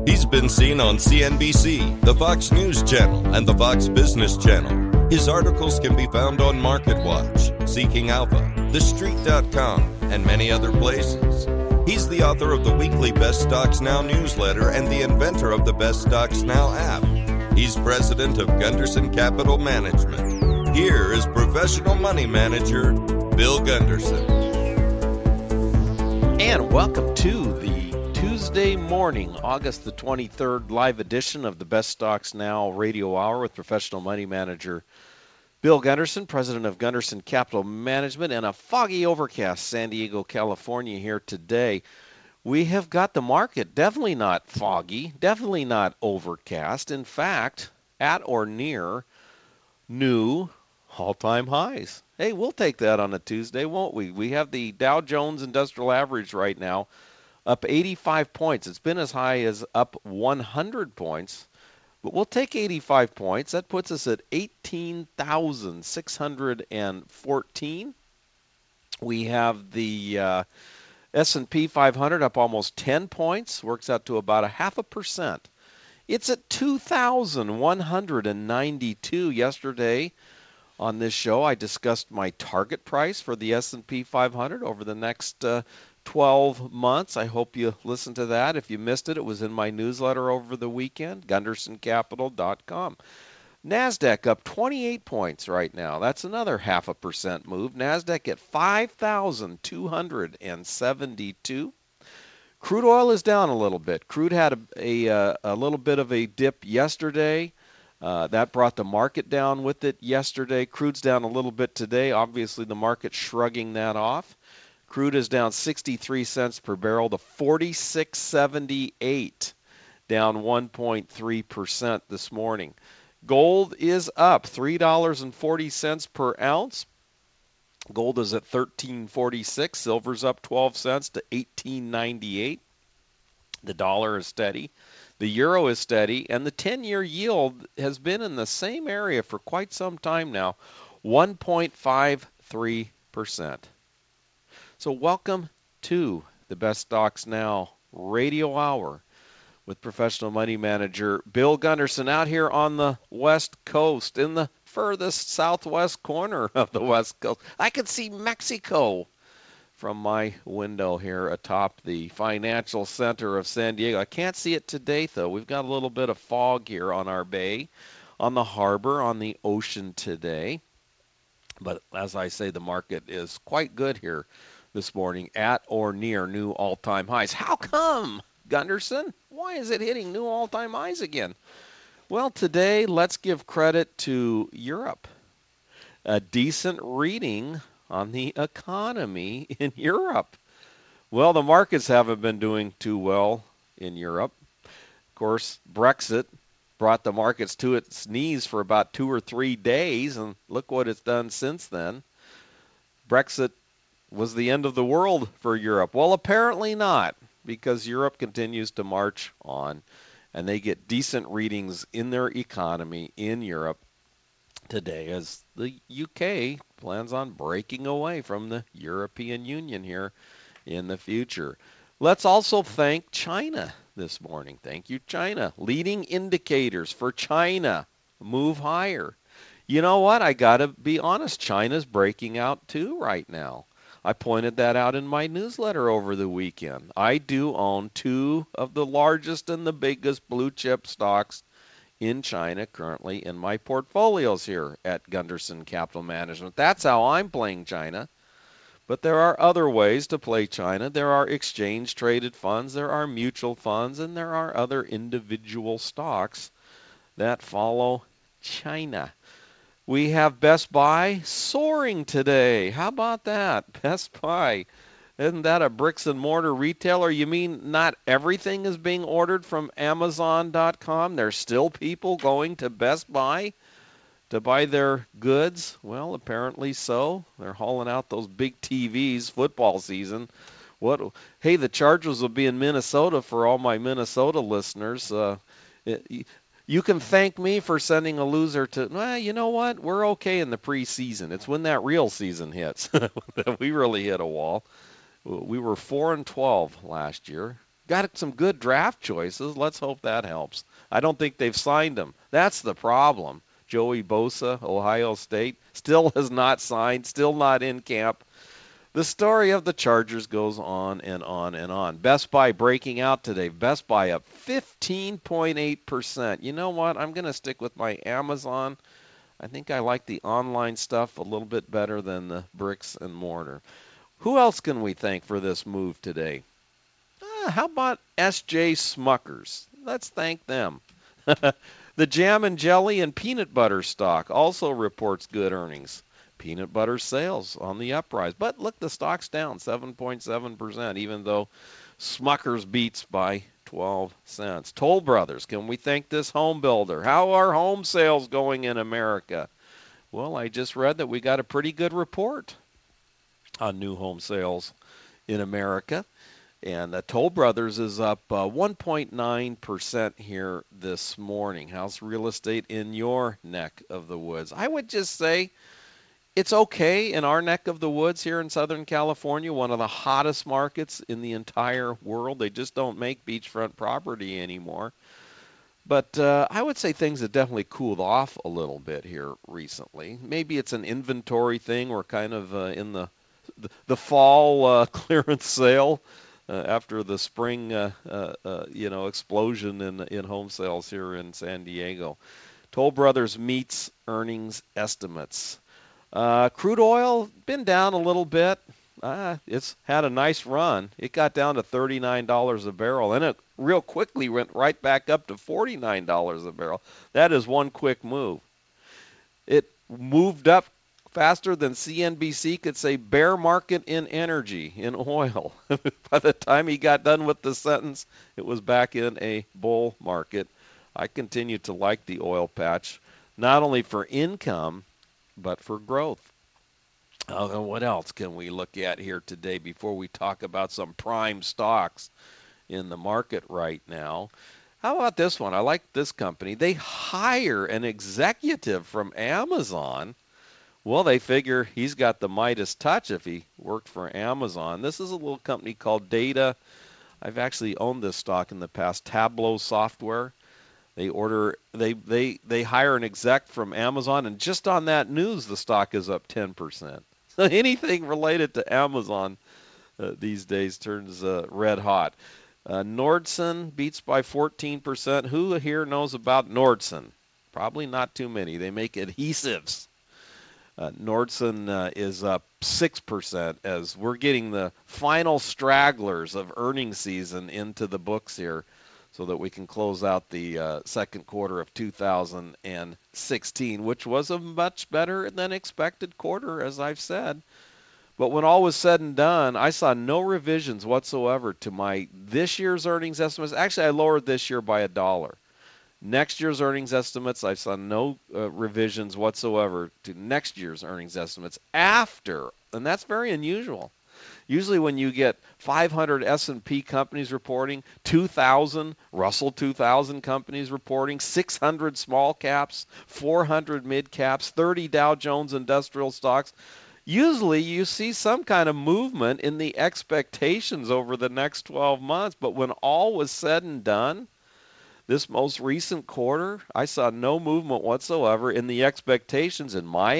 He's been seen on CNBC, the Fox News Channel, and the Fox Business Channel. His articles can be found on MarketWatch, Seeking Alpha, TheStreet.com, and many other places. He's the author of the weekly Best Stocks Now newsletter and the inventor of the Best Stocks Now app. He's president of Gunderson Capital Management. Here is professional money manager, Bill Gunderson. And welcome to the Tuesday morning, August the 23rd, live edition of the Best Stocks Now radio hour with professional money manager Bill Gunderson, president of Gunderson Capital Management, and a foggy, overcast San Diego, California here today. We have got the market definitely not foggy, definitely not overcast. In fact, at or near new all-time highs. Hey, we'll take that on a Tuesday, won't we? We have the Dow Jones Industrial Average right now up 85 points. It's been as high as up 100 points. But we'll take 85 points. That puts us at 18,614. We have the S&P 500 up almost 10 points. Works out to about 0.5%. It's at 2,192 yesterday. On this show, I discussed my target price for the S&P 500 over the next 12 months. I hope you listened to that. If you missed it, it was in my newsletter over the weekend, GundersonCapital.com. NASDAQ up 28 points right now. That's another 0.5% move. NASDAQ at 5,272. Crude oil is down a little bit. Crude had a little bit of a dip yesterday. That brought the market down with it yesterday. Crude's down a little bit today. Obviously, the market's shrugging that off. Crude is down 63 cents per barrel to 46.78, down 1.3% this morning. Gold is up $3.40 per ounce. Gold is at $13.46. Silver's up 12 cents to $18.98. The dollar is steady. The euro is steady, and the 10-year yield has been in the same area for quite some time now, 1.53%. So welcome to the Best Stocks Now radio hour with professional money manager Bill Gunderson out here on the West Coast, in the furthest southwest corner of the West Coast. I can see Mexico from my window here atop the financial center of San Diego. I can't see it today, though. We've got a little bit of fog here on our bay, on the harbor, on the ocean today. But as I say, the market is quite good here this morning, at or near new all-time highs. How come, Gunderson? Why is it hitting new all-time highs again? Well, today, let's give credit to Europe. A decent reading on the economy in Europe. Well, the markets haven't been doing too well in Europe. Of course, Brexit brought the markets to its knees for about 2 or 3 days, and look what it's done since then. Brexit was the end of the world for Europe. Well, apparently not, because Europe continues to march on, and they get decent readings in their economy in Europe today as the UK plans on breaking away from the European Union here in the future. Let's also thank China this morning. Thank you, China. Leading indicators for China move higher. You know what? I got to be honest. China's breaking out too right now. I pointed that out in my newsletter over the weekend. I do own 2 of the largest and the biggest blue chip stocks in China currently in my portfolios here at Gunderson Capital Management. That's how I'm playing China. But there are other ways to play China. There are exchange-traded funds, there are mutual funds, and there are other individual stocks that follow China. We have Best Buy soaring today. How about that? Best Buy. Isn't that a bricks and mortar retailer? You mean not everything is being ordered from Amazon.com? There's still people going to Best Buy to buy their goods? Well, apparently so. They're hauling out those big TVs, football season. Hey, the Chargers will be in Minnesota for all my Minnesota listeners. You can thank me for sending a loser to, well, you know what? We're okay in the preseason. It's when that real season hits that we really hit a wall. We were 4-12 last year. Got some good draft choices. Let's hope that helps. I don't think they've signed him. That's the problem. Joey Bosa, Ohio State, still has not signed, still not in camp. The story of the Chargers goes on and on and on. Best Buy breaking out today. Best Buy up 15.8%. You know what? I'm going to stick with my Amazon. I think I like the online stuff a little bit better than the bricks and mortar. Who else can we thank for this move today? How about S.J. Smuckers? Let's thank them. The jam and jelly and peanut butter stock also reports good earnings. Peanut butter sales on the uprise. But look, the stock's down 7.7%, even though Smuckers beats by 12 cents. Toll Brothers, can we thank this home builder? How are home sales going in America? Well, I just read that we got a pretty good report on new home sales in America. And Toll Brothers is up 1.9% here this morning. How's real estate in your neck of the woods? I would just say it's okay in our neck of the woods here in Southern California, one of the hottest markets in the entire world. They just don't make beachfront property anymore. But I would say things have definitely cooled off a little bit here recently. Maybe it's an inventory thing. We're kind of in the fall clearance sale. After the spring, explosion in home sales here in San Diego. Toll Brothers meets earnings estimates. Crude oil been down a little bit. It's had a nice run. It got down to $39 a barrel, and it real quickly went right back up to $49 a barrel. That is one quick move. It moved up faster than CNBC could say bear market in energy, in oil. By the time he got done with the sentence, it was back in a bull market. I continue to like the oil patch, not only for income, but for growth. What else can we look at here today before we talk about some prime stocks in the market right now? How about this one? I like this company. They hire an executive from Amazon. Well, they figure he's got the Midas touch if he worked for Amazon. This is a little company called Data. I've actually owned this stock in the past. Tableau Software. They hire an exec from Amazon, and just on that news, the stock is up 10%. So anything related to Amazon these days turns red hot. Nordson beats by 14%. Who here knows about Nordson? Probably not too many. They make adhesives. Nordson is up 6% as we're getting the final stragglers of earnings season into the books here so that we can close out the second quarter of 2016, which was a much better than expected quarter, as I've said. But when all was said and done, I saw no revisions whatsoever to my this year's earnings estimates. Actually, I lowered this year by $1. Next year's earnings estimates, I saw no revisions whatsoever to next year's earnings estimates after, and that's very unusual. Usually when you get 500 S&P companies reporting, 2,000 Russell 2000 companies reporting, 600 small caps, 400 mid caps, 30 Dow Jones industrial stocks, usually you see some kind of movement in the expectations over the next 12 months. But when all was said and done, this most recent quarter, I saw no movement whatsoever in the expectations, my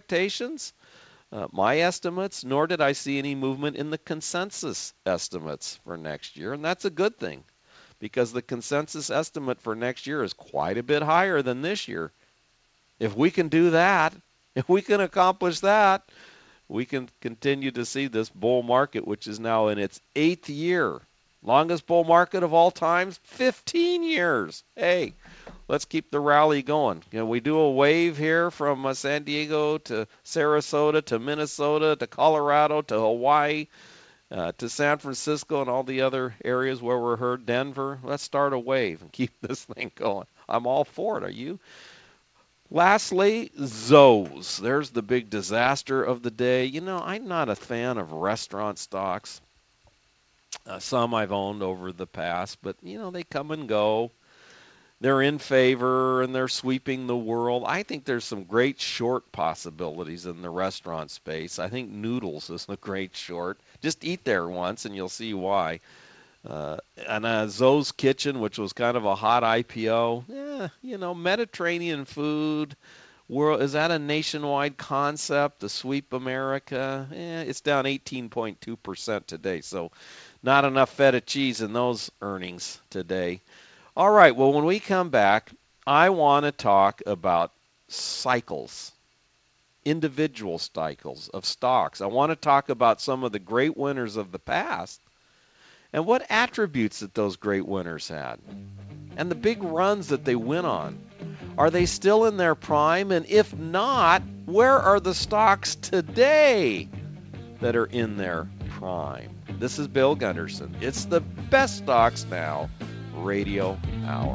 estimates, nor did I see any movement in the consensus estimates for next year. And that's a good thing because the consensus estimate for next year is quite a bit higher than this year. If we can do that, if we can accomplish that, we can continue to see this bull market, which is now in its 8th year. Longest bull market of all times, 15 years. Hey, let's keep the rally going. Can we do a wave here from San Diego to Sarasota to Minnesota to Colorado to Hawaii to San Francisco and all the other areas where we're heard, Denver? Let's start a wave and keep this thing going. I'm all for it. Are you? Lastly, Zoes. There's the big disaster of the day. You know, I'm not a fan of restaurant stocks. Some I've owned over the past, but, you know, they come and go. They're in favor, and they're sweeping the world. I think there's some great short possibilities in the restaurant space. I think Noodles is a great short. Just eat there once, and you'll see why. And Zoe's Kitchen, which was kind of a hot IPO. Mediterranean food. World, is that a nationwide concept, the Sweep America? It's down 18.2% today, so not enough feta cheese in those earnings today. All right, well, when we come back, I want to talk about cycles, individual cycles of stocks. I want to talk about some of the great winners of the past and what attributes that those great winners had and the big runs that they went on. Are they still in their prime? And if not, where are the stocks today that are in their prime? This is Bill Gunderson. It's the Best Stocks Now Radio Hour.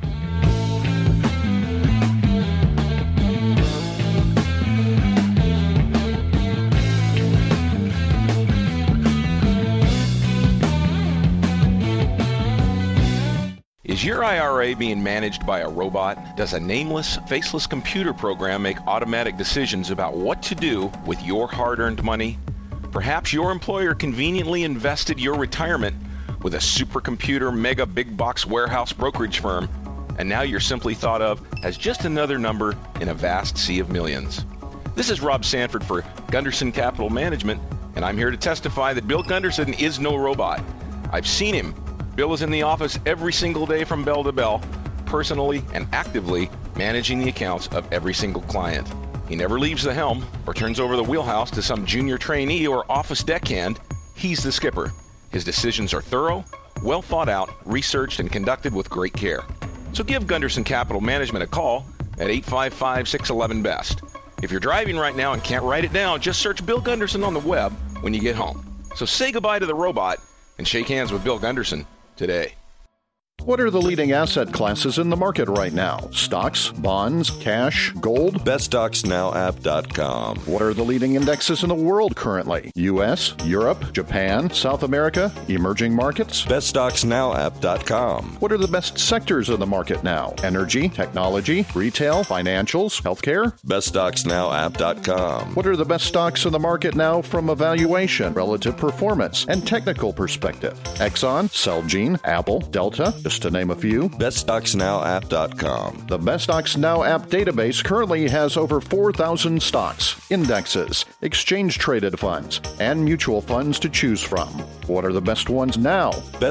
Is your IRA being managed by a robot? Does a nameless, faceless computer program make automatic decisions about what to do with your hard-earned money? Perhaps your employer conveniently invested your retirement with a supercomputer mega big box warehouse brokerage firm, and now you're simply thought of as just another number in a vast sea of millions. This is Rob Sanford for Gunderson Capital Management, and I'm here to testify that Bill Gunderson is no robot. I've seen him. Bill is in the office every single day from bell to bell, personally and actively managing the accounts of every single client. He never leaves the helm or turns over the wheelhouse to some junior trainee or office deckhand. He's the skipper. His decisions are thorough, well thought out, researched, and conducted with great care. So give Gunderson Capital Management a call at 855-611-BEST. If you're driving right now and can't write it down, just search Bill Gunderson on the web when you get home. So say goodbye to the robot and shake hands with Bill Gunderson today. What are the leading asset classes in the market right now? Stocks, bonds, cash, gold? BestStocksNowApp.com. What are the leading indexes in the world currently? U.S., Europe, Japan, South America, emerging markets? BestStocksNowApp.com. What are the best sectors of the market now? Energy, technology, retail, financials, healthcare? BestStocksNowApp.com. What are the best stocks in the market now from a valuation, relative performance, and technical perspective? Exxon, Celgene, Apple, Delta, just to name a few. BestStocksNowApp.com. The Best Stocks Now app database currently has over 4,000 stocks, indexes, exchange-traded funds, and mutual funds to choose from. What are the best ones now?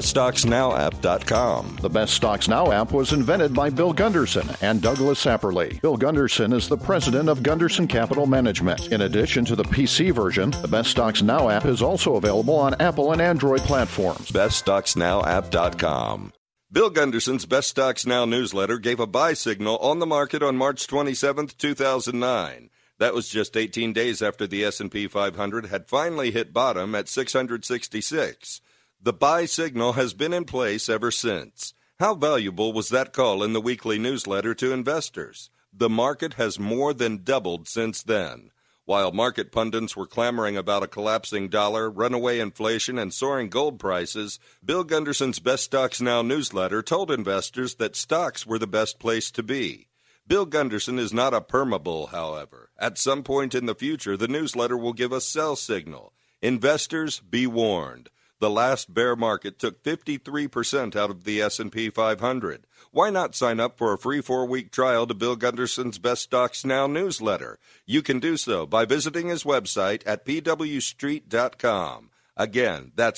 BestStocksNowApp.com. The Best Stocks Now app was invented by Bill Gunderson and Douglas Apperly. Bill Gunderson is the president of Gunderson Capital Management. In addition to the PC version, the Best Stocks Now app is also available on Apple and Android platforms. BestStocksNowApp.com. Bill Gunderson's Best Stocks Now newsletter gave a buy signal on the market on March 27, 2009. That was just 18 days after the S&P 500 had finally hit bottom at 666. The buy signal has been in place ever since. How valuable was that call in the weekly newsletter to investors? The market has more than doubled since then. While market pundits were clamoring about a collapsing dollar, runaway inflation, and soaring gold prices, Bill Gunderson's Best Stocks Now newsletter told investors that stocks were the best place to be. Bill Gunderson is not a permabull, however. At some point in the future, the newsletter will give a sell signal. Investors, be warned. The last bear market took 53% out of the S&P 500. Why not sign up for a free 4-week trial to Bill Gunderson's Best Stocks Now newsletter? You can do so by visiting his website at pwstreet.com. Again, that's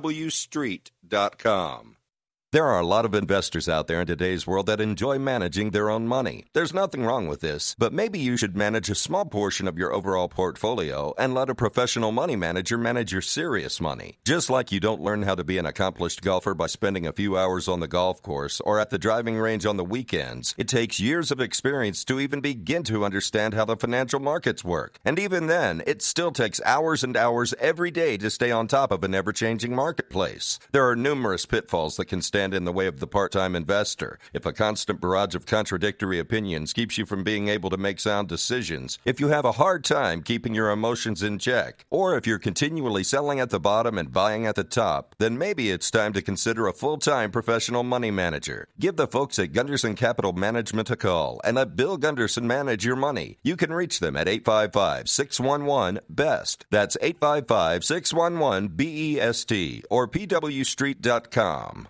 pwstreet.com. There are a lot of investors out there in today's world that enjoy managing their own money. There's nothing wrong with this, but maybe you should manage a small portion of your overall portfolio and let a professional money manager manage your serious money. Just like you don't learn how to be an accomplished golfer by spending a few hours on the golf course or at the driving range on the weekends, it takes years of experience to even begin to understand how the financial markets work. And even then, it still takes hours and hours every day to stay on top of an ever-changing marketplace. There are numerous pitfalls that can stand stand in the way of the part-time investor, if a constant barrage of contradictory opinions keeps you from being able to make sound decisions, if you have a hard time keeping your emotions in check, or if you're continually selling at the bottom and buying at the top, then maybe it's time to consider a full-time professional money manager. Give the folks at Gunderson Capital Management a call and let Bill Gunderson manage your money. You can reach them at 855-611-BEST. That's 855-611-BEST or pwstreet.com.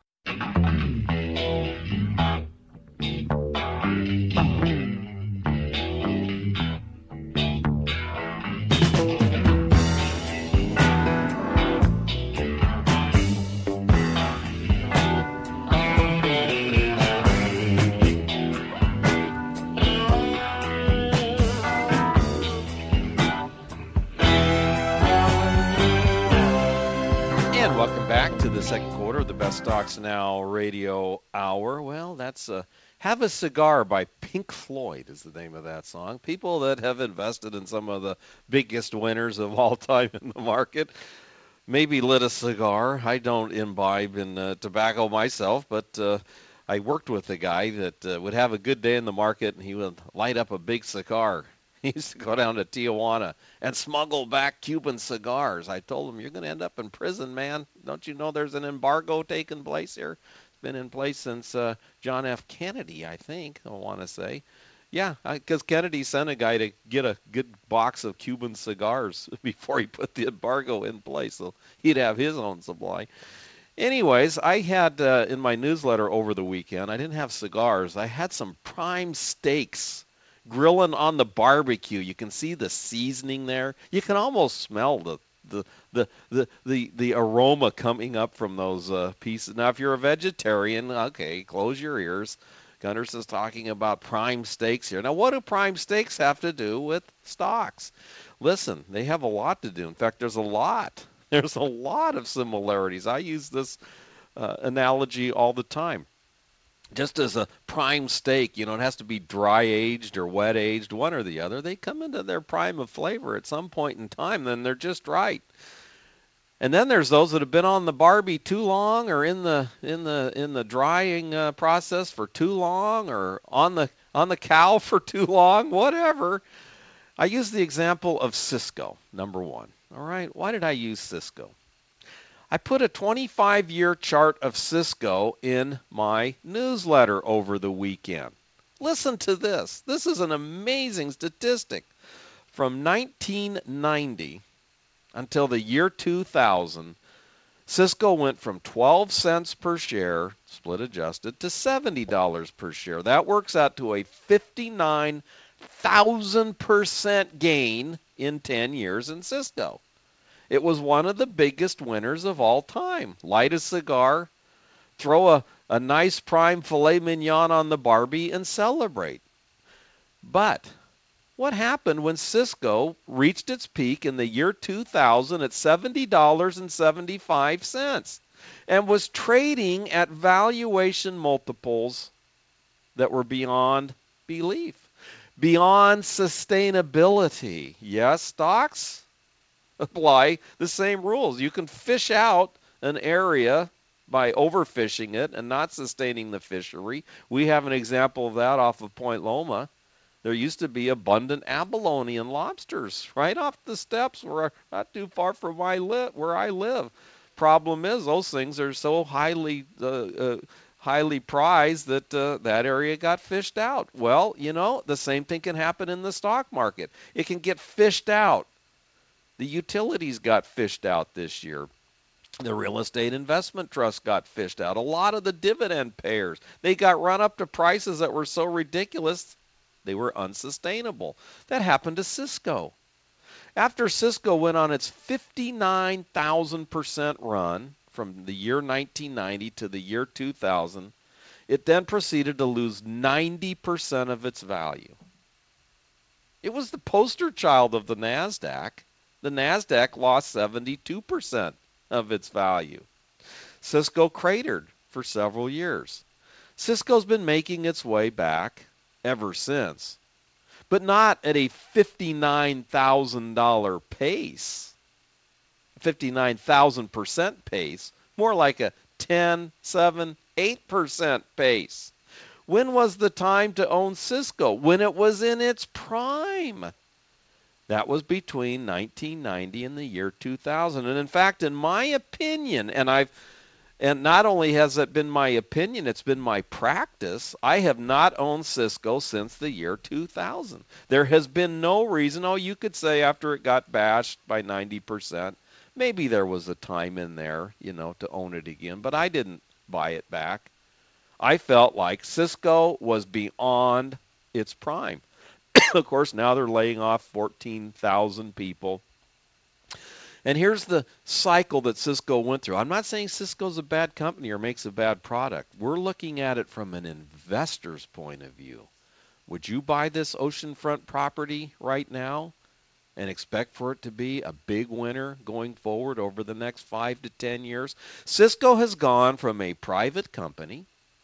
Welcome back to the second quarter of the Best Stocks Now radio hour. Well, that's Have a Cigar by Pink Floyd is the name of that song. People that have invested in some of the biggest winners of all time in the market maybe lit a cigar. I don't imbibe in tobacco myself, but I worked with a guy that would have a good day in the market, and he would light up a big cigar. He used to go down to Tijuana and smuggle back Cuban cigars. I told him, you're going to end up in prison, man. Don't you know there's an embargo taking place here? It's been in place since John F. Kennedy, I think, I want to say. Yeah, because Kennedy sent a guy to get a good box of Cuban cigars before he put the embargo in place, so he'd have his own supply. Anyways, I had in my newsletter over the weekend, I didn't have cigars. I had some prime steaks grilling on the barbecue. You can see the seasoning there. You can almost smell the aroma coming up from those pieces. Now, if you're a vegetarian, okay, close your ears. Gunderson's talking about prime steaks here. Now, what do prime steaks have to do with stocks? Listen, they have a lot to do. In fact, there's a lot of similarities. I use this analogy all the time. Just as a prime steak, it has to be dry aged or wet aged, one or the other. They come into their prime of flavor at some point in time, then they're just right. And then there's those that have been on the barbie too long, or in the drying process for too long, or on the cow for too long, whatever. I use the example of Cisco, number one. All right, why did I use Cisco? I put a 25-year chart of Cisco in my newsletter over the weekend. Listen to this. This is an amazing statistic. From 1990 until the year 2000, Cisco went from 12 cents per share, split adjusted, to $70 per share. That works out to a 59,000% gain in 10 years in Cisco. It was one of the biggest winners of all time. Light a cigar, throw a nice prime filet mignon on the barbie, and celebrate. But what happened when Cisco reached its peak in the year 2000 at $70.75 and was trading at valuation multiples that were beyond belief, beyond sustainability? Yes, stocks apply the same rules. You can fish out an area by overfishing it and not sustaining the fishery. We have an example of that off of Point Loma. There used to be abundant abalone and lobsters right off the steps, not too far from where I live. Problem is, those things are so highly prized that that area got fished out. Well, the same thing can happen in the stock market. It can get fished out. The utilities got fished out this year. The real estate investment trust got fished out. A lot of the dividend payers, they got run up to prices that were so ridiculous, they were unsustainable. That happened to Cisco. After Cisco went on its 59,000% run from the year 1990 to the year 2000, it then proceeded to lose 90% of its value. It was the poster child of the NASDAQ. The NASDAQ lost 72% of its value. Cisco cratered for several years. Cisco's been making its way back ever since, but not at a $59,000 pace, 59,000% pace, more like a 10, 7, 8% pace. When was the time to own Cisco? When it was in its prime. That was between 1990 and the year 2000. And in fact, in my opinion, and not only has it been my opinion, it's been my practice, I have not owned Cisco since the year 2000. There has been no reason. Oh, you could say after it got bashed by 90%, maybe there was a time in there, to own it again, but I didn't buy it back. I felt like Cisco was beyond its prime. Of course, now they're laying off 14,000 people. And here's the cycle that Cisco went through. I'm not saying Cisco's a bad company or makes a bad product. We're looking at it from an investor's point of view. Would you buy this oceanfront property right now and expect for it to be a big winner going forward over the next 5 to 10 years? Cisco has gone from a private company,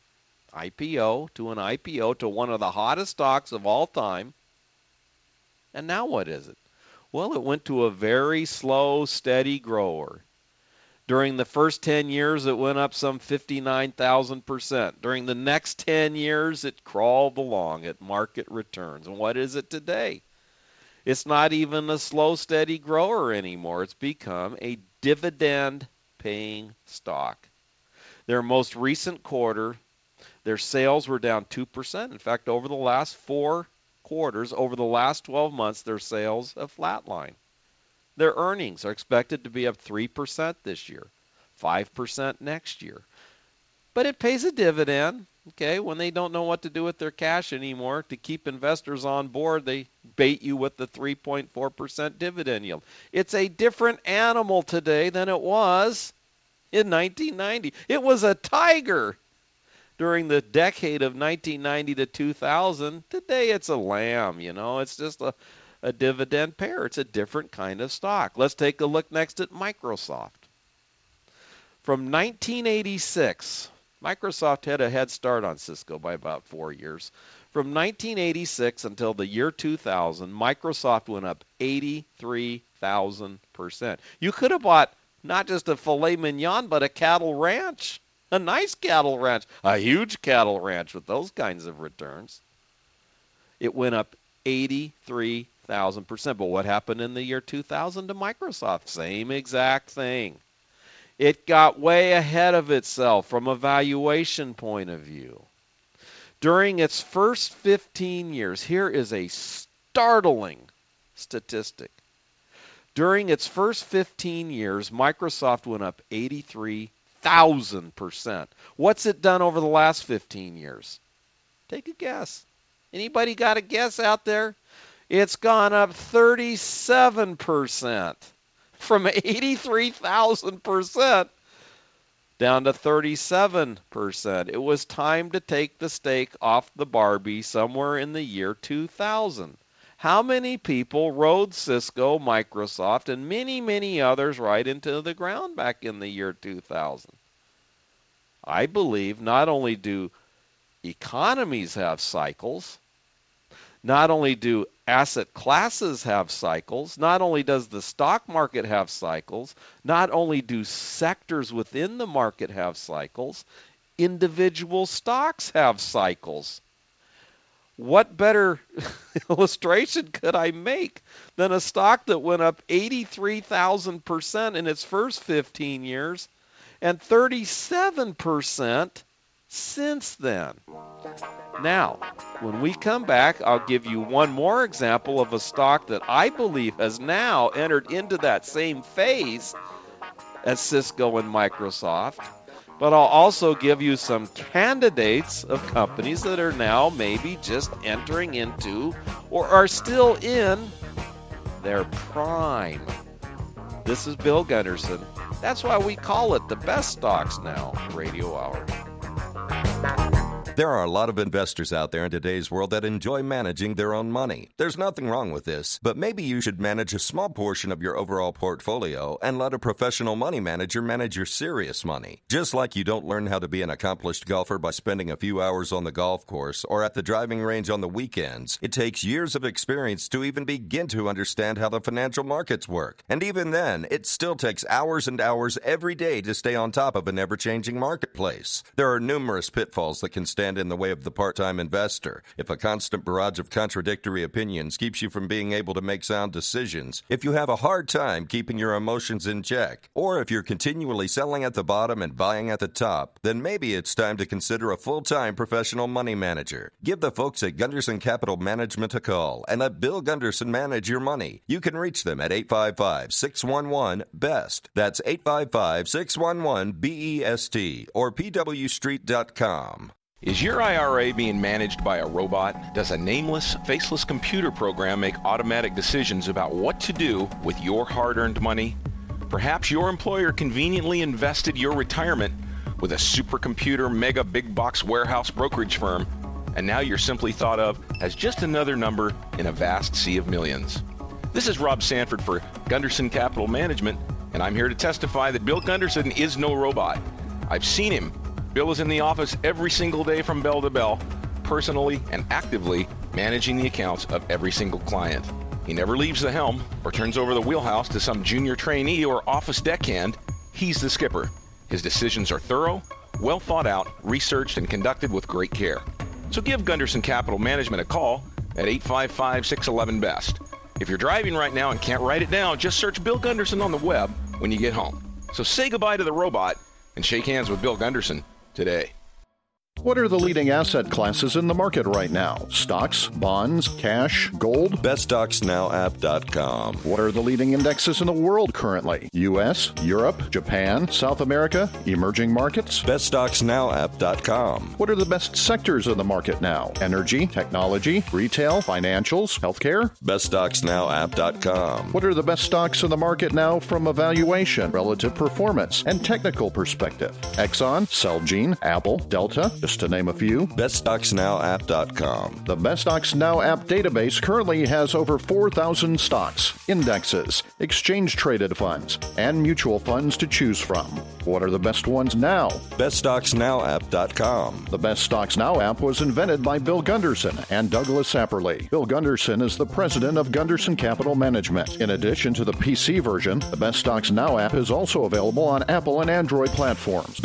IPO, to an IPO to one of the hottest stocks of all time. And now what is it? Well, it went to a very slow, steady grower. During the first 10 years, it went up some 59,000%. During the next 10 years, it crawled along at market returns. And what is it today? It's not even a slow, steady grower anymore. It's become a dividend-paying stock. Their most recent quarter, their sales were down 2%. In fact, over the last 4 quarters, over the last 12 months, their sales have flatlined. Their earnings are expected to be up 3% this year, 5% next year. But it pays a dividend, okay? When they don't know what to do with their cash anymore, to keep investors on board, they bait you with the 3.4% dividend yield. It's a different animal today than it was in 1990. It was a tiger during the decade of 1990 to 2000. Today it's a lamb, It's just a dividend payer. It's a different kind of stock. Let's take a look next at Microsoft. From 1986, Microsoft had a head start on Cisco by about 4 years. From 1986 until the year 2000, Microsoft went up 83,000%. You could have bought not just a filet mignon, but a cattle ranch. A nice cattle ranch, a huge cattle ranch with those kinds of returns. It went up 83,000%. But what happened in the year 2000 to Microsoft? Same exact thing. It got way ahead of itself from a valuation point of view. During its first 15 years, here is a startling statistic. During its first 15 years, Microsoft went up 83,000%. What's it done over the last 15 years? Take a guess. Anybody got a guess out there? It's gone up 37%. From 83,000% down to 37%. It was time to take the stake off the Barbie somewhere in the year 2000. How many people rode Cisco, Microsoft, and many, many others right into the ground back in the year 2000? I believe not only do economies have cycles, not only do asset classes have cycles, not only does the stock market have cycles, not only do sectors within the market have cycles, individual stocks have cycles. What better illustration could I make than a stock that went up 83,000% in its first 15 years and 37% since then? Now, when we come back, I'll give you one more example of a stock that I believe has now entered into that same phase as Cisco and Microsoft. But I'll also give you some candidates of companies that are now maybe just entering into or are still in their prime. This is Bill Gunderson. That's why we call it the Best Stocks Now Radio Hour. There are a lot of investors out there in today's world that enjoy managing their own money. There's nothing wrong with this, but maybe you should manage a small portion of your overall portfolio and let a professional money manager manage your serious money. Just like you don't learn how to be an accomplished golfer by spending a few hours on the golf course or at the driving range on the weekends, it takes years of experience to even begin to understand how the financial markets work. And even then, it still takes hours and hours every day to stay on top of an ever-changing marketplace. There are numerous pitfalls that can stand in the way of the part-time investor. If a constant barrage of contradictory opinions keeps you from being able to make sound decisions, if you have a hard time keeping your emotions in check, or if you're continually selling at the bottom and buying at the top, then maybe it's time to consider a full-time professional money manager. Give the folks at Gunderson Capital Management a call and let Bill Gunderson manage your money. You can reach them at 855-611-BEST. That's 855-611-BEST or pwstreet.com. Is your IRA being managed by a robot? Does a nameless, faceless computer program make automatic decisions about what to do with your hard-earned money? Perhaps your employer conveniently invested your retirement with a supercomputer mega big box warehouse brokerage firm, and now you're simply thought of as just another number in a vast sea of millions. This is Rob Sanford for Gunderson Capital Management, and I'm here to testify that Bill Gunderson is no robot. I've seen him. Bill is in the office every single day from bell to bell, personally and actively managing the accounts of every single client. He never leaves the helm or turns over the wheelhouse to some junior trainee or office deckhand. He's the skipper. His decisions are thorough, well thought out, researched, and conducted with great care. So give Gunderson Capital Management a call at 855-611-BEST. If you're driving right now and can't write it down, just search Bill Gunderson on the web when you get home. So say goodbye to the robot and shake hands with Bill Gunderson today. What are the leading asset classes in the market right now? Stocks, bonds, cash, gold? BestStocksNowApp.com. What are the leading indexes in the world currently? U.S., Europe, Japan, South America, emerging markets? BestStocksNowApp.com. What are the best sectors of the market now? Energy, technology, retail, financials, healthcare? BestStocksNowApp.com. What are the best stocks in the market now from a valuation, relative performance, and technical perspective? Exxon, Celgene, Apple, Delta, just to name a few. BestStocksNowApp.com. The Best Stocks Now app database currently has over 4,000 stocks, indexes, exchange-traded funds, and mutual funds to choose from. What are the best ones now? BestStocksNowApp.com. The Best Stocks Now app was invented by Bill Gunderson and Douglas Sapperly. Bill Gunderson is the president of Gunderson Capital Management. In addition to the PC version, the Best Stocks Now app is also available on Apple and Android platforms.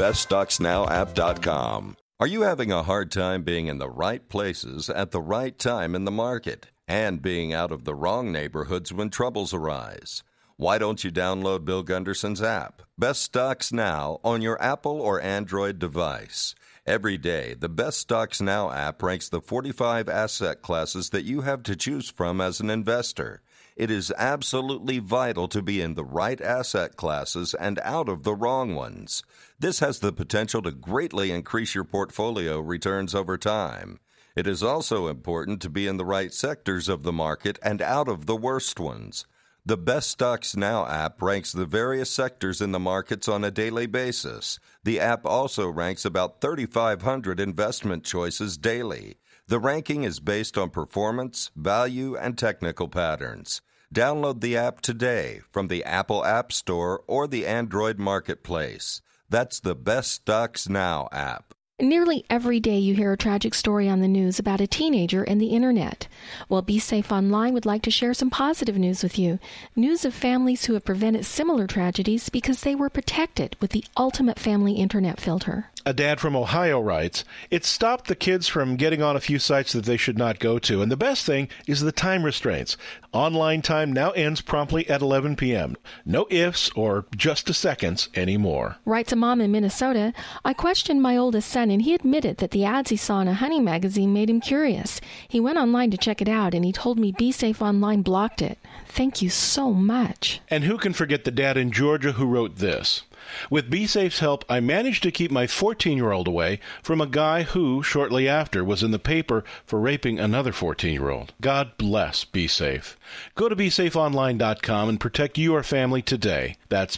BestStocksNowApp.com. Are you having a hard time being in the right places at the right time in the market and being out of the wrong neighborhoods when troubles arise? Why don't you download Bill Gunderson's app, Best Stocks Now, on your Apple or Android device? Every day, the Best Stocks Now app ranks the 45 asset classes that you have to choose from as an investor. It is absolutely vital to be in the right asset classes and out of the wrong ones. This has the potential to greatly increase your portfolio returns over time. It is also important to be in the right sectors of the market and out of the worst ones. The Best Stocks Now app ranks the various sectors in the markets on a daily basis. The app also ranks about 3,500 investment choices daily. The ranking is based on performance, value, and technical patterns. Download the app today from the Apple App Store or the Android Marketplace. That's the Best Stocks Now app. Nearly every day you hear a tragic story on the news about a teenager and the internet. Well, Be Safe Online would like to share some positive news with you. News of families who have prevented similar tragedies because they were protected with the ultimate family internet filter. A dad from Ohio writes, "It stopped the kids from getting on a few sites that they should not go to. And the best thing is the time restraints. Online time now ends promptly at 11 p.m. No ifs or just a seconds anymore." Writes a mom in Minnesota, "I questioned my oldest son and he admitted that the ads he saw in a hunting magazine made him curious. He went online to check it out and he told me Be Safe Online blocked it. Thank you so much." And who can forget the dad in Georgia who wrote this? "With BeSafe's help, I managed to keep my 14-year-old away from a guy who, shortly after, was in the paper for raping another 14-year-old. God bless BeSafe. Go to BeSafeOnline.com and protect your family today. That's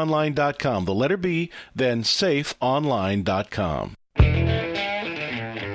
BeSafeOnline.com, the letter B, then SafeOnline.com.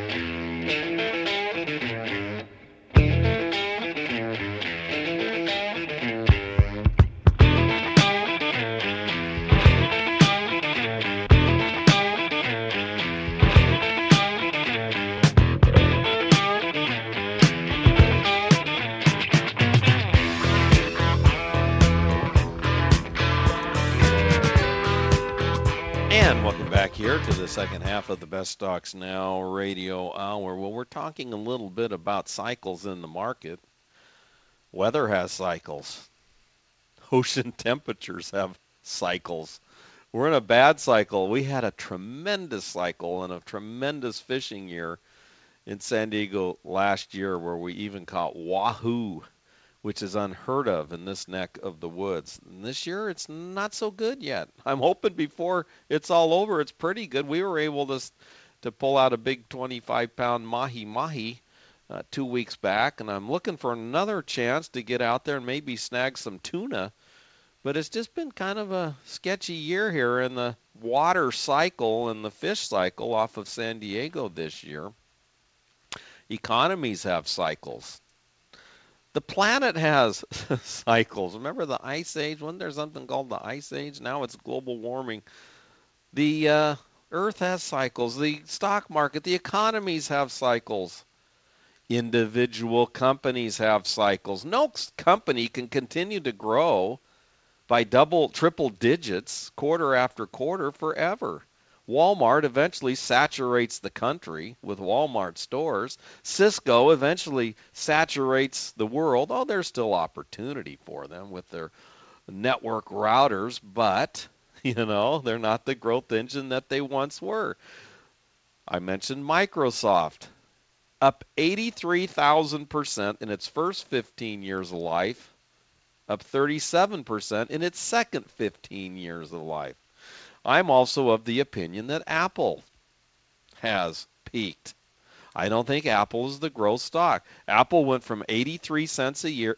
to the second half of the Best Stocks Now radio hour. Well, we're talking a little bit about cycles in the market. Weather has cycles. Ocean temperatures have cycles. We're in a bad cycle. We had a tremendous cycle and a tremendous fishing year in San Diego last year where we even caught wahoo, which is unheard of in this neck of the woods. And this year, it's not so good yet. I'm hoping before it's all over, it's pretty good. We were able to pull out a big 25-pound mahi-mahi 2 weeks back, and I'm looking for another chance to get out there and maybe snag some tuna. But it's just been kind of a sketchy year here in the water cycle and the fish cycle off of San Diego this year. Economies have cycles. The planet has cycles. Remember the Ice Age? Wasn't there something called the Ice Age? Now it's global warming. The Earth has cycles. The stock market, the economies have cycles. Individual companies have cycles. No company can continue to grow by triple digits quarter after quarter forever. Walmart eventually saturates the country with Walmart stores. Cisco eventually saturates the world. Oh, there's still opportunity for them with their network routers, but, they're not the growth engine that they once were. I mentioned Microsoft, up 83,000% in its first 15 years of life, up 37% in its second 15 years of life. I'm also of the opinion that Apple has peaked. I don't think Apple is the growth stock. Apple went from 83 cents a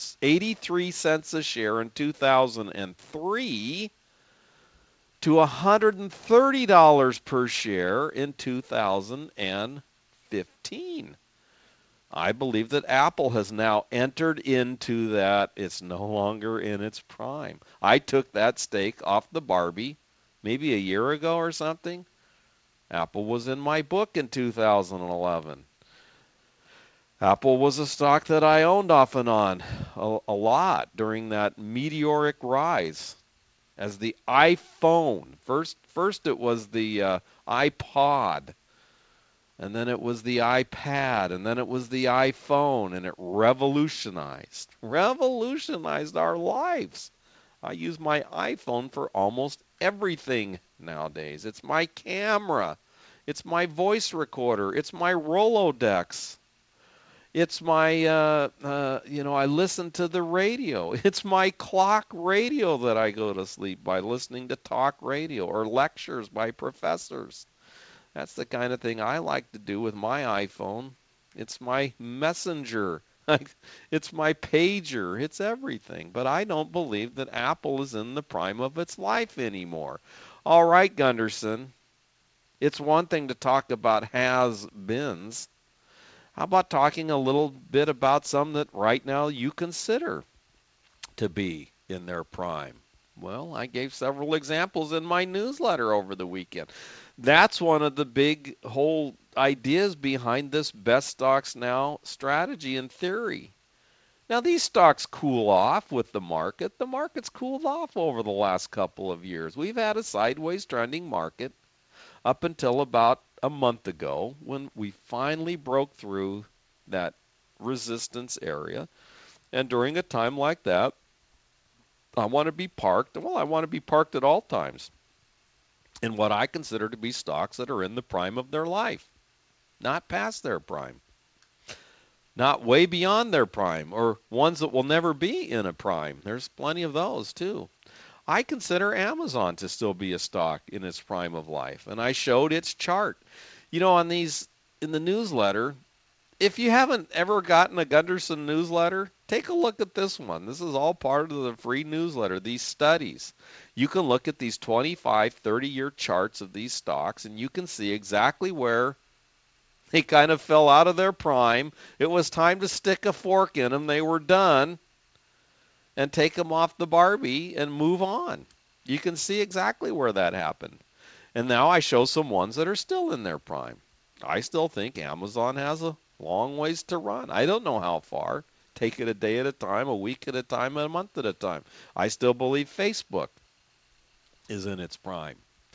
share in 2003 to $130 per share in 2015. I believe that Apple has now entered into that. It's no longer in its prime. I took that stake off the Barbie maybe a year ago or something. Apple was in my book in 2011. Apple was a stock that I owned off and on a lot during that meteoric rise as the iPhone. First it was the iPod, and then it was the iPad, and then it was the iPhone, and it revolutionized our lives. I use my iPhone for almost everything nowadays. It's my camera. It's my voice recorder. It's my Rolodex. It's my, I listen to the radio. It's my clock radio that I go to sleep by listening to talk radio or lectures by professors. That's the kind of thing I like to do with my iPhone. It's my messenger. It's my pager. It's everything. But I don't believe that Apple is in the prime of its life anymore. All right, Gunderson. It's one thing to talk about has-beens. How about talking a little bit about some that right now you consider to be in their prime? Well, I gave several examples in my newsletter over the weekend. That's one of the big whole ideas behind this Best Stocks Now strategy and theory. Now, these stocks cool off with the market. The market's cooled off over the last couple of years. We've had a sideways trending market up until about a month ago when we finally broke through that resistance area. And during a time like that, I want to be parked. Well, I want to be parked at all times in what I consider to be stocks that are in the prime of their life, not past their prime, not way beyond their prime, or ones that will never be in a prime. There's plenty of those too. I consider Amazon to still be a stock in its prime of life, and I showed its chart. On these in the newsletter, if you haven't ever gotten a Gunderson newsletter, take a look at this one. This is all part of the free newsletter, these studies. You can look at these 25, 30-year charts of these stocks, and you can see exactly where they kind of fell out of their prime. It was time to stick a fork in them. They were done, and take them off the Barbie and move on. You can see exactly where that happened. And now I show some ones that are still in their prime. I still think Amazon has a long ways to run. I don't know how far. Take it a day at a time, a week at a time, a month at a time. I still believe Facebook is in its prime.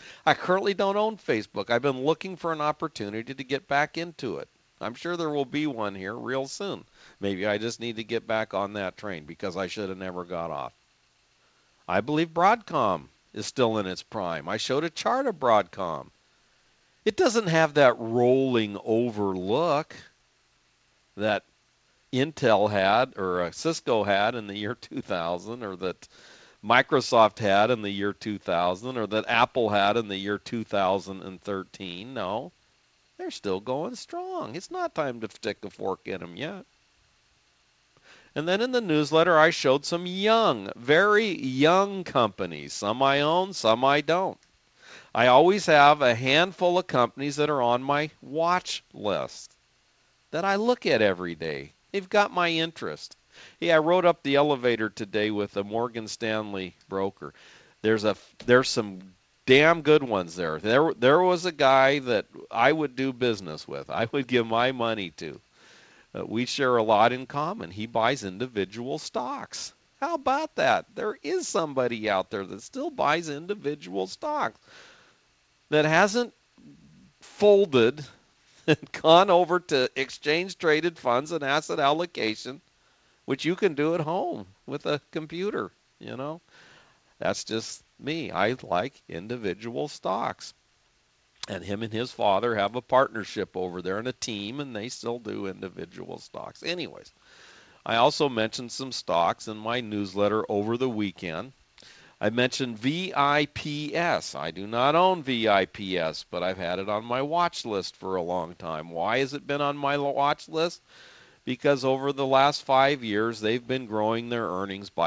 I currently don't own Facebook. I've been looking for an opportunity to get back into it. I'm sure there will be one here real soon. Maybe I just need to get back on that train because I should have never got off. I believe Broadcom is still in its prime. I showed a chart of Broadcom. It doesn't have that rolling over look that Intel had or Cisco had in the year 2000, or that Microsoft had in the year 2000, or that Apple had in the year 2013. No, they're still going strong. It's not time to stick a fork in them yet. And then in the newsletter, I showed some young, very young companies. Some I own, some I don't. I always have a handful of companies that are on my watch list that I look at every day. They've got my interest. Hey, I rode up the elevator today with a Morgan Stanley broker. There's some damn good ones there. There was a guy that I would do business with. I would give my money to. We share a lot in common. He buys individual stocks. How about that? There is somebody out there that still buys individual stocks that hasn't folded and gone over to exchange-traded funds and asset allocation, which you can do at home with a computer, you know. That's just me. I like individual stocks. And him and his father have a partnership over there and a team, and they still do individual stocks. Anyways, I also mentioned some stocks in my newsletter over the weekend. I mentioned VIPS. I do not own VIPS, but I've had it on my watch list for a long time. Why has it been on my watch list? Because over the last 5 years, they've been growing their earnings by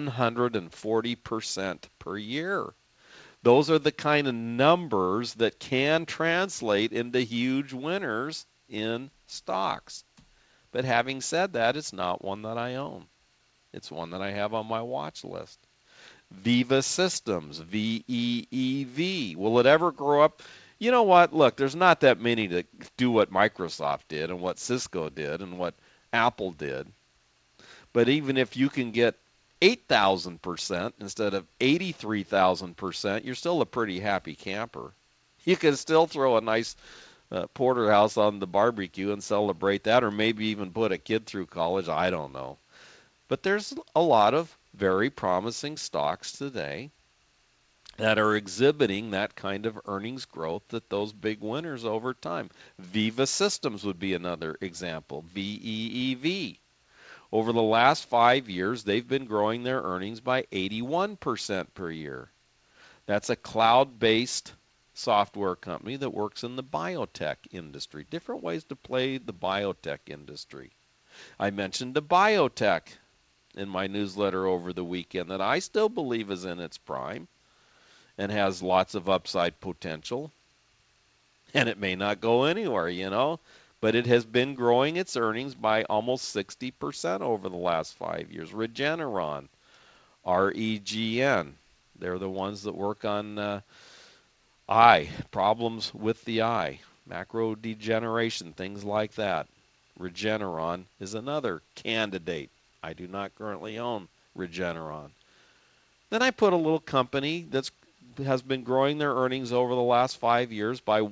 140% per year. Those are the kind of numbers that can translate into huge winners in stocks. But having said that, it's not one that I own. It's one that I have on my watch list. Viva Systems, VEEV. Will it ever grow up? You know what? Look, there's not that many that do what Microsoft did and what Cisco did and what Apple did. But even if you can get 8,000% instead of 83,000%, you're still a pretty happy camper. You can still throw a nice porterhouse on the barbecue and celebrate that, or maybe even put a kid through college. I don't know. But there's a lot of very promising stocks today that are exhibiting that kind of earnings growth that those big winners over time. Viva Systems would be another example, VEEV. Over the last 5 years, they've been growing their earnings by 81% per year. That's a cloud-based software company that works in the biotech industry. Different ways to play the biotech industry. I mentioned the biotech in my newsletter over the weekend that I still believe is in its prime and has lots of upside potential. And it may not go anywhere, you know. But it has been growing its earnings by almost 60% over the last 5 years. Regeneron, REGN, they're the ones that work on eye, problems with the eye, macro degeneration, things like that. Regeneron is another candidate. I do not currently own Regeneron. Then I put a little company that has been growing their earnings over the last 5 years by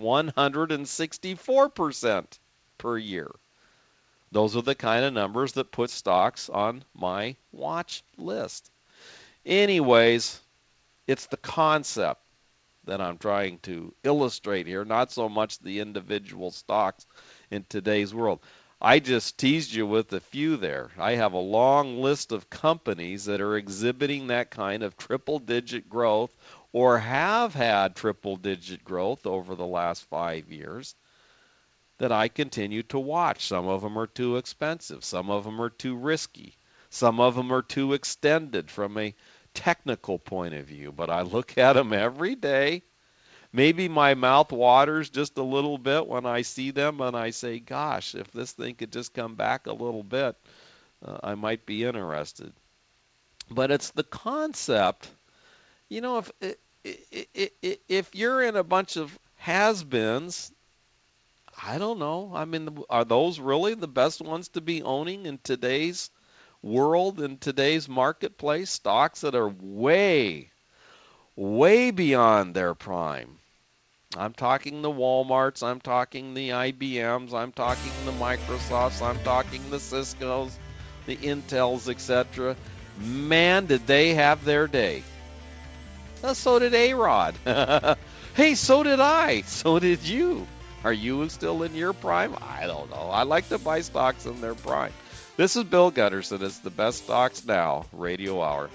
164%. per year. Those are the kind of numbers that put stocks on my watch list. Anyways, it's the concept that I'm trying to illustrate here, not so much the individual stocks in today's world. I just teased you with a few there. I have a long list of companies that are exhibiting that kind of triple-digit growth or have had triple-digit growth over the last 5 years that I continue to watch. Some of them are too expensive. Some of them are too risky. Some of them are too extended from a technical point of view. But I look at them every day. Maybe my mouth waters just a little bit when I see them and I say, gosh, if this thing could just come back a little bit, I might be interested. But it's the concept. You know, if you're in a bunch of has-beens, I don't know. I mean, are those really the best ones to be owning in today's world, in today's marketplace? Stocks that are way way beyond their prime. I'm talking the Walmarts, I'm talking the IBMs, I'm talking the Microsofts, I'm talking the Ciscos, the Intels, etc. Man, did they have their day. So did A-Rod. Hey, so did I. So did you. Are you still in your prime? I don't know. I like to buy stocks in their prime. This is Bill Gunderson. It's the Best Stocks Now Radio Hour.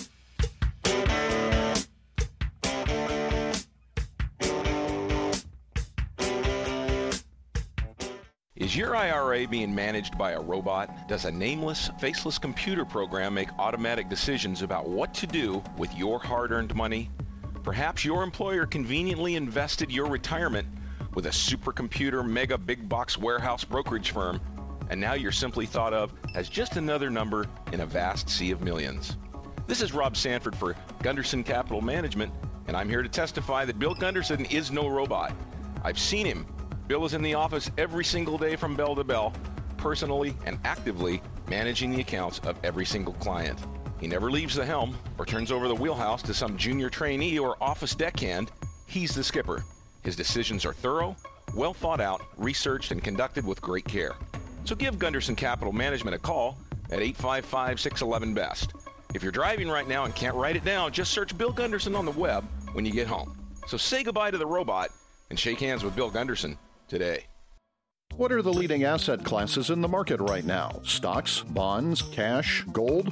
Is your IRA being managed by a robot? Does a nameless, faceless computer program make automatic decisions about what to do with your hard-earned money? Perhaps your employer conveniently invested your retirement with a supercomputer mega big box warehouse brokerage firm, and now you're simply thought of as just another number in a vast sea of millions. This is Rob Sanford for Gunderson Capital Management, and I'm here to testify that Bill Gunderson is no robot. I've seen him. Bill is in the office every single day from bell to bell, personally and actively managing the accounts of every single client. He never leaves the helm or turns over the wheelhouse to some junior trainee or office deckhand. He's the skipper. His decisions are thorough, well thought out, researched, and conducted with great care. So give Gunderson Capital Management a call at 855-611-BEST. If you're driving right now and can't write it down, just search Bill Gunderson on the web when you get home. So say goodbye to the robot and shake hands with Bill Gunderson today. What are the leading asset classes in the market right now? Stocks, bonds, cash, gold?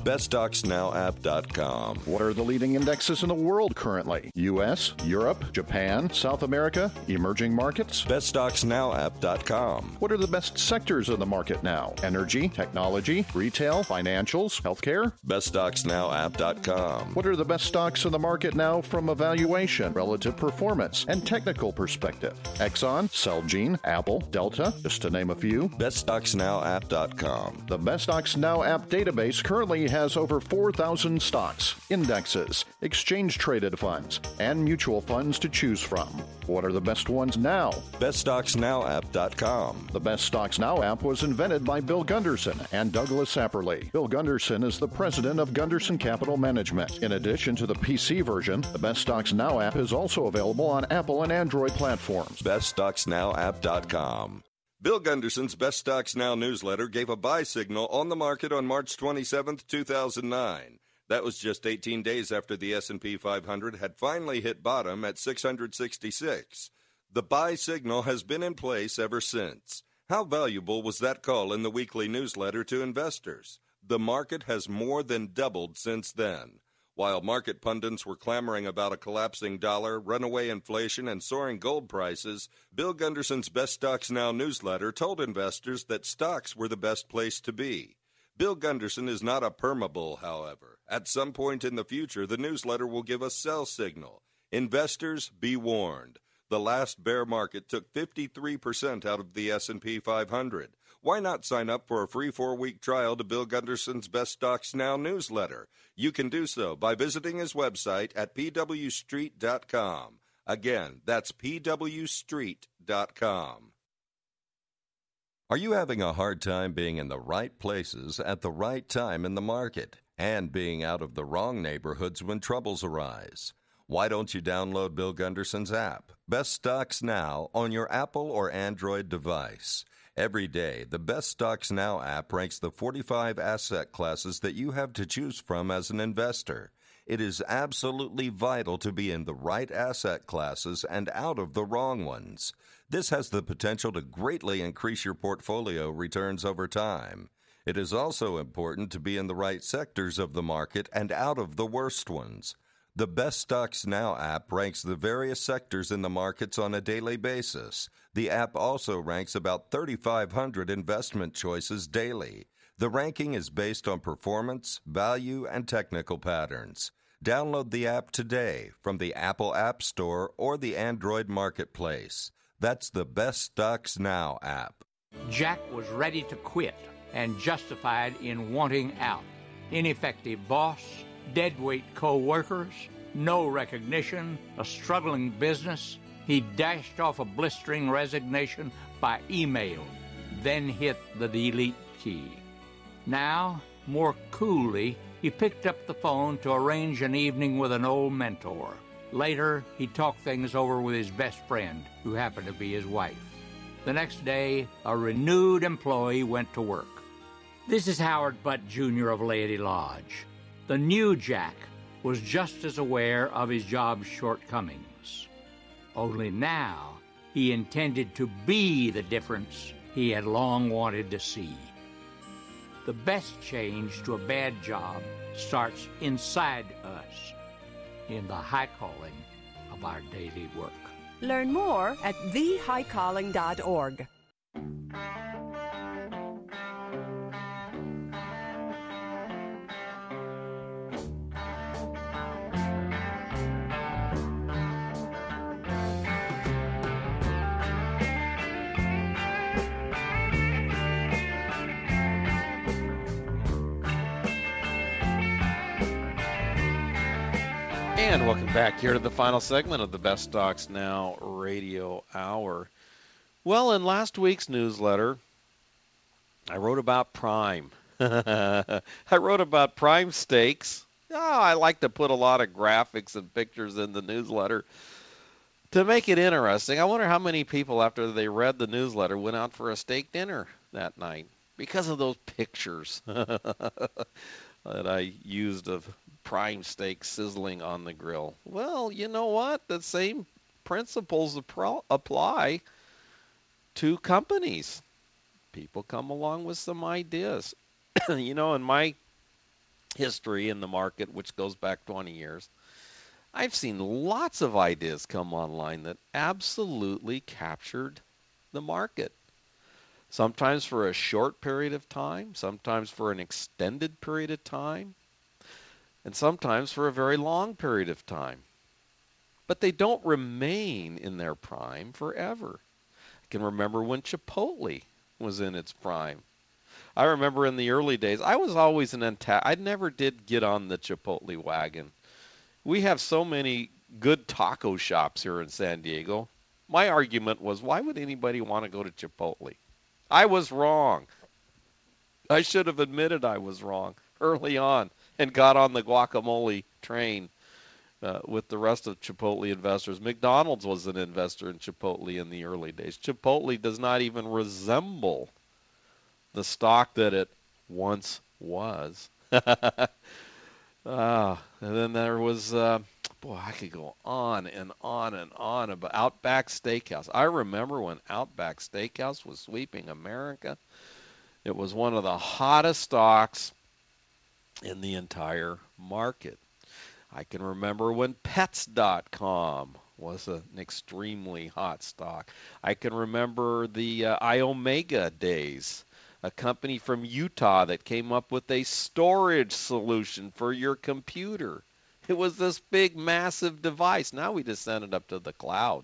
BestStocksNowApp.com. What are the leading indexes in the world currently? U.S., Europe, Japan, South America, emerging markets? BestStocksNowApp.com. What are the best sectors in the market now? Energy, technology, retail, financials, healthcare? BestStocksNowApp.com. What are the best stocks in the market now from a valuation, relative performance, and technical perspective? Exxon, Celgene, Apple, Delta, just to name a few. BestStocksNowApp.com. The Best Stocks Now app database currently has over 4,000 stocks, indexes, exchange-traded funds, and mutual funds to choose from. What are the best ones now? BestStocksNowApp.com. The Best Stocks Now app was invented by Bill Gunderson and Douglas Sapperly. Bill Gunderson is the president of Gunderson Capital Management. In addition to the PC version, the Best Stocks Now app is also available on Apple and Android platforms. BestStocksNowApp.com. Bill Gunderson's Best Stocks Now newsletter gave a buy signal on the market on March 27, 2009. That was just 18 days after the S&P 500 had finally hit bottom at 666. The buy signal has been in place ever since. How valuable was that call in the weekly newsletter to investors? The market has more than doubled since then. While market pundits were clamoring about a collapsing dollar, runaway inflation, and soaring gold prices, Bill Gunderson's Best Stocks Now newsletter told investors that stocks were the best place to be. Bill Gunderson is not a permabull, however. At some point in the future, the newsletter will give a sell signal. Investors, be warned. The last bear market took 53% out of the S&P 500. Why not sign up for a free 4-week trial to Bill Gunderson's Best Stocks Now newsletter? You can do so by visiting his website at pwstreet.com. Again, that's pwstreet.com. Are you having a hard time being in the right places at the right time in the market and being out of the wrong neighborhoods when troubles arise? Why don't you download Bill Gunderson's app, Best Stocks Now, on your Apple or Android device? Every day, the Best Stocks Now app ranks the 45 asset classes that you have to choose from as an investor. It is absolutely vital to be in the right asset classes and out of the wrong ones. This has the potential to greatly increase your portfolio returns over time. It is also important to be in the right sectors of the market and out of the worst ones. The Best Stocks Now app ranks the various sectors in the markets on a daily basis. The app also ranks about 3,500 investment choices daily. The ranking is based on performance, value, and technical patterns. Download the app today from the Apple App Store or the Android Marketplace. That's the Best Stocks Now app. Jack was ready to quit and justified in wanting out. Ineffective boss, deadweight co-workers, no recognition, a struggling business. He dashed off a blistering resignation by email, then hit the delete key. Now, more coolly, he picked up the phone to arrange an evening with an old mentor. Later, he talked things over with his best friend, who happened to be his wife. The next day, a renewed employee went to work. This is Howard Butt, Jr. of Laity Lodge. The new Jack was just as aware of his job's shortcomings. Only now, he intended to be the difference he had long wanted to see. The best change to a bad job starts inside us, in the high calling of our daily work. Learn more at thehighcalling.org. And welcome back here to the final segment of the Best Stocks Now Radio Hour. Well, in last week's newsletter, I wrote about Prime. I wrote about Prime Steaks. I like to put a lot of graphics and pictures in the newsletter to make it interesting. I wonder how many people, after they read the newsletter, went out for a steak dinner that night because of those pictures that I used of prime steak sizzling on the grill. Well, you know what? The same principles apply to companies. People come along with some ideas. You know, in my history in the market, which goes back 20 years, I've seen lots of ideas come online that absolutely captured the market. Sometimes for a short period of time, sometimes for an extended period of time, and sometimes for a very long period of time. But they don't remain in their prime forever. I can remember when Chipotle was in its prime. I remember in the early days, I was always I never did get on the Chipotle wagon. We have so many good taco shops here in San Diego. My argument was, why would anybody want to go to Chipotle? I was wrong. I should have admitted I was wrong early on and got on the guacamole train with the rest of Chipotle investors. McDonald's was an investor in Chipotle in the early days. Chipotle does not even resemble the stock that it once was. And then there was, I could go on and on and on about Outback Steakhouse. I remember when Outback Steakhouse was sweeping America. It was one of the hottest stocks in the entire market. I can remember when Pets.com was an extremely hot stock. I can remember the iOmega days, a company from Utah that came up with a storage solution for your computer. It was this big, massive device. Now we just send it up to the cloud.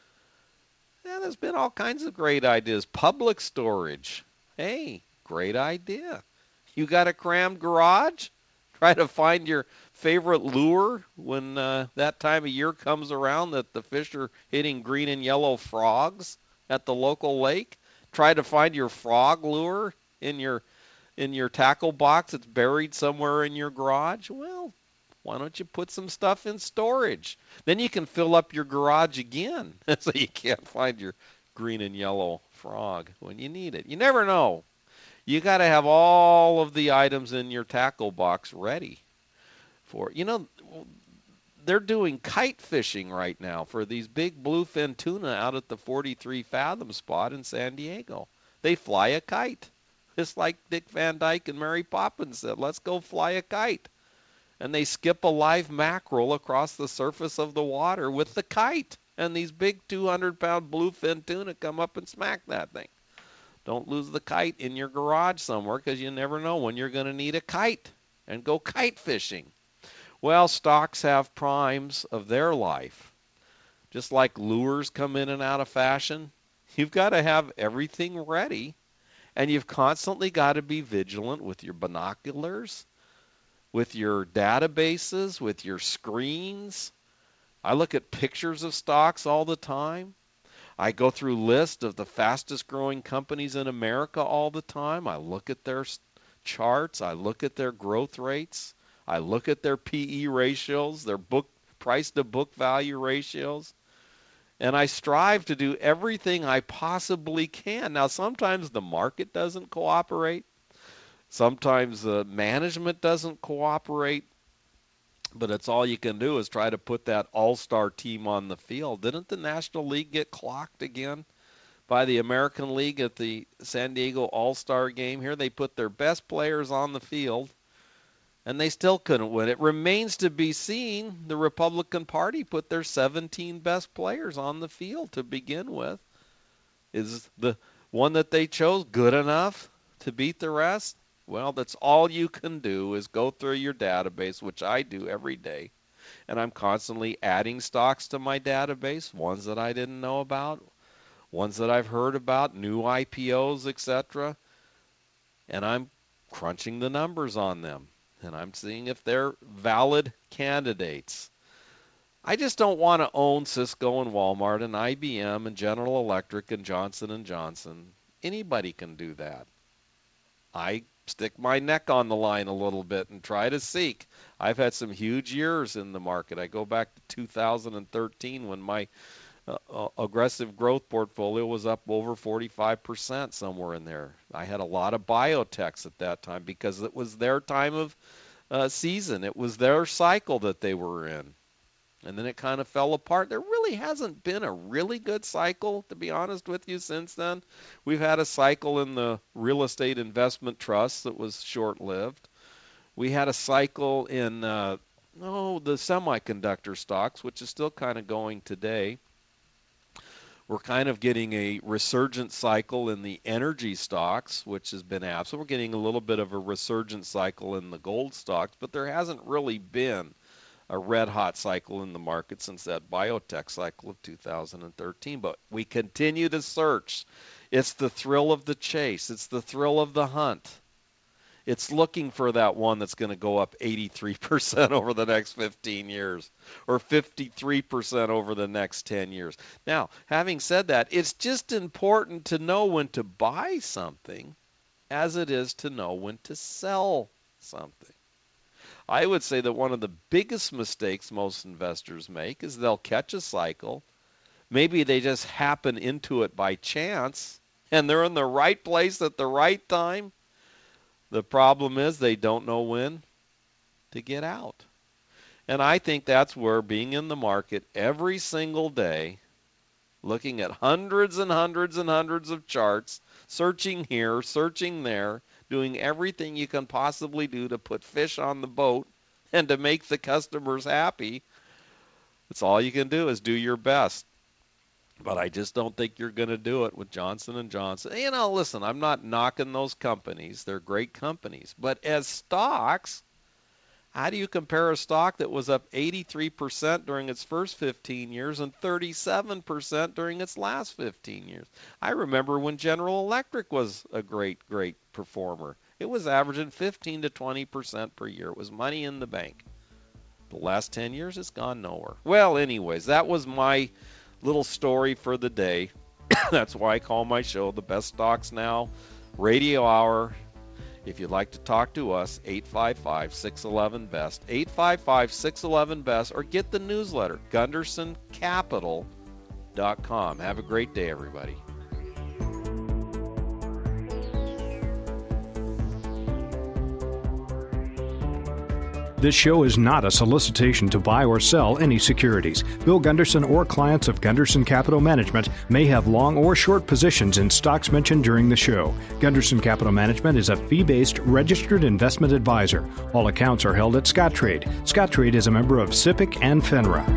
Yeah, there's been all kinds of great ideas. Public storage. Hey, great idea. You got a crammed garage? Try to find your favorite lure when that time of year comes around that the fish are hitting green and yellow frogs at the local lake. Try to find your frog lure in your tackle box that's buried somewhere in your garage. Well, why don't you put some stuff in storage? Then you can fill up your garage again so you can't find your green and yellow frog when you need it. You never know. You got to have all of the items in your tackle box ready for, they're doing kite fishing right now for these big bluefin tuna out at the 43 Fathom spot in San Diego. They fly a kite. It's like Dick Van Dyke and Mary Poppins said, let's go fly a kite. And they skip a live mackerel across the surface of the water with the kite. And these big 200-pound bluefin tuna come up and smack that thing. Don't lose the kite in your garage somewhere because you never know when you're going to need a kite and go kite fishing. Well, stocks have primes of their life. Just like lures come in and out of fashion, you've got to have everything ready, and you've constantly got to be vigilant with your binoculars, with your databases, with your screens. I look at pictures of stocks all the time. I go through lists of the fastest growing companies in America all the time. I look at their charts. I look at their growth rates. I look at their PE ratios, their book price to book value ratios. And I strive to do everything I possibly can. Now, sometimes the market doesn't cooperate. Sometimes the management doesn't cooperate. But it's all you can do is try to put that all-star team on the field. Didn't the National League get clocked again by the American League at the San Diego All-Star game here? They put their best players on the field, and they still couldn't win. It remains to be seen. The Republican Party put their 17 best players on the field to begin with. Is the one that they chose good enough to beat the rest? Well, that's all you can do is go through your database, which I do every day. And I'm constantly adding stocks to my database, ones that I didn't know about, ones that I've heard about, new IPOs, etc. And I'm crunching the numbers on them. And I'm seeing if they're valid candidates. I just don't want to own Cisco and Walmart and IBM and General Electric and Johnson & Johnson. Anybody can do that. I stick my neck on the line a little bit and try to seek. I've had some huge years in the market. I go back to 2013 when my aggressive growth portfolio was up over 45%, somewhere in there. I had a lot of biotechs at that time because it was their time of season. It was their cycle that they were in. And then it kind of fell apart. There really hasn't been a really good cycle, to be honest with you, since then. We've had a cycle in the real estate investment trusts that was short-lived. We had a cycle in the semiconductor stocks, which is still kind of going today. We're kind of getting a resurgent cycle in the energy stocks, which has been absent. We're getting a little bit of a resurgent cycle in the gold stocks, but there hasn't really been a red-hot cycle in the market since that biotech cycle of 2013. But we continue to search. It's the thrill of the chase. It's the thrill of the hunt. It's looking for that one that's going to go up 83% over the next 15 years or 53% over the next 10 years. Now, having said that, it's just important to know when to buy something as it is to know when to sell something. I would say that one of the biggest mistakes most investors make is they'll catch a cycle. Maybe they just happen into it by chance, and they're in the right place at the right time. The problem is they don't know when to get out. And I think that's where being in the market every single day, looking at hundreds and hundreds and hundreds of charts, searching here, searching there, doing everything you can possibly do to put fish on the boat and to make the customers happy. It's all you can do is do your best. But I just don't think you're going to do it with Johnson & Johnson. You know, listen, I'm not knocking those companies. They're great companies. But as stocks, how do you compare a stock that was up 83% during its first 15 years and 37% during its last 15 years? I remember when General Electric was a great performer. It was averaging 15 to 20% per year. It was money in the bank. The last 10 years, it's gone nowhere. Well, anyways, that was my little story for the day. That's why I call my show The Best Stocks Now Radio Hour. If you'd like to talk to us, 855-611-BEST, 855-611-BEST, or get the newsletter, GundersonCapital.com. Have a great day, everybody. This show is not a solicitation to buy or sell any securities. Bill Gunderson or clients of Gunderson Capital Management may have long or short positions in stocks mentioned during the show. Gunderson Capital Management is a fee-based registered investment advisor. All accounts are held at Scottrade. Scottrade is a member of SIPC and FINRA.